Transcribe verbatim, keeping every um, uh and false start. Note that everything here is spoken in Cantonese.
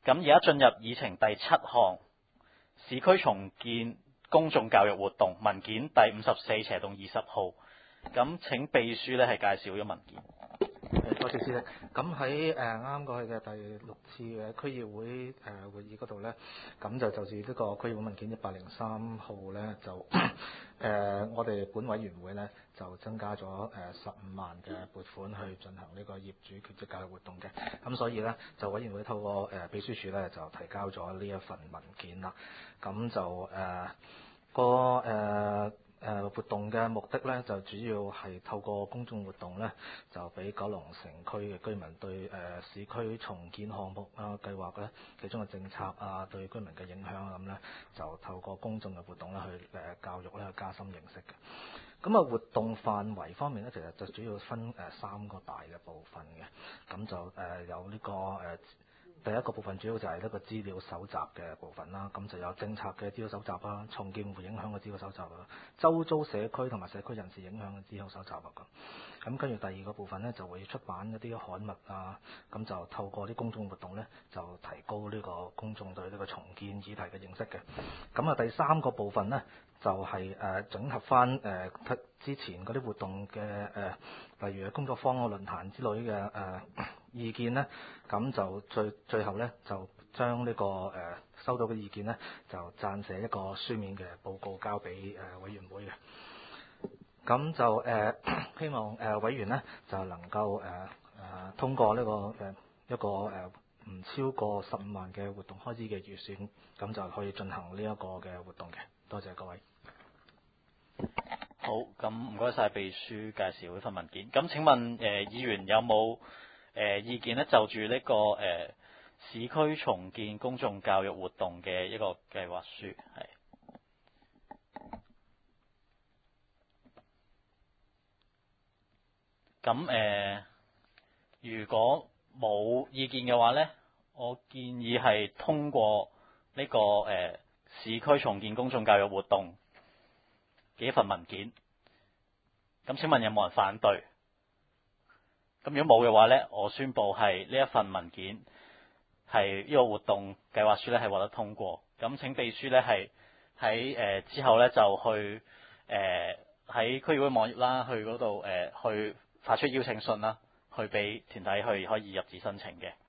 咁而家進入議程第七項，市區重建公眾教育活動文件第五十四斜棟二十號。咁請秘書咧係介紹咗文件。 多謝主席。咁喺誒啱啱過去嘅第六次嘅區議會誒、呃、會議嗰度咧，咁就就住呢個區議會文件一百零三號咧，就誒、呃、我哋本委員會咧就增加咗誒十五萬嘅撥款去進行呢個業主權益教育活動嘅。咁所以咧就委員會透過誒、呃、秘書處咧就提交咗呢一份文件啦。咁就誒、呃、個誒。呃誒、呃、活動嘅目的咧，就主要係透過公眾活動咧，就俾九龍城區嘅居民對誒、呃、市區重建項目啊計劃咧，其中嘅政策啊對居民嘅影響咁咧，就透過公眾嘅活動咧去誒、呃、教育咧去加深認識嘅。咁啊活動範圍方面咧，其實就主要分誒、呃、三個大嘅部分嘅。咁就誒、呃、有呢、這個誒。呃第一個部分主要就係一個資料搜集嘅部分啦，咁就有政策嘅資料搜集啦，重建會影響嘅資料搜集啦，周遭社區同埋社區人士影響嘅資料搜集啊咁。咁跟住第二個部分呢，就會出版一啲刊物啊，咁就透過啲公眾活動呢，就提高呢個公眾對呢個重建議題嘅認識嘅。咁啊第三個部分呢，就係、是、誒、呃、整合翻誒、呃、之前嗰啲活動嘅誒、呃，例如工作坊啊、論壇之類嘅誒、呃、意見呢，咁就最最後呢，就將呢、這個誒、呃、收到嘅意見呢，就撰寫一個書面嘅報告交俾誒、呃、委員會嘅。咁就誒、呃、希望誒、呃、委員呢，就能夠誒誒、呃、通過呢、這個誒、呃、一個誒唔、呃、超過十五萬嘅活動開支嘅預算，咁就可以進行呢一個嘅活動嘅。多謝各位。 好，咁唔該晒秘書介紹呢份文件。咁請問誒、呃、議員有冇誒、呃、意見咧？就住呢、這個誒、呃、市區重建公眾教育活動嘅一個計劃書係。咁誒、呃，如果冇意見嘅話咧，我建議係通過呢、這個誒、呃、市區重建公眾教育活動嘅一份文件。咁請問有冇人反對？咁如果冇嘅話咧，我宣佈係呢一份文件係呢個活動計劃書咧係獲得通過。咁請秘書咧係喺誒之後咧就去誒喺區議會網頁啦，去嗰度誒去發出邀請信啦，去俾團體去可以入紙申請嘅。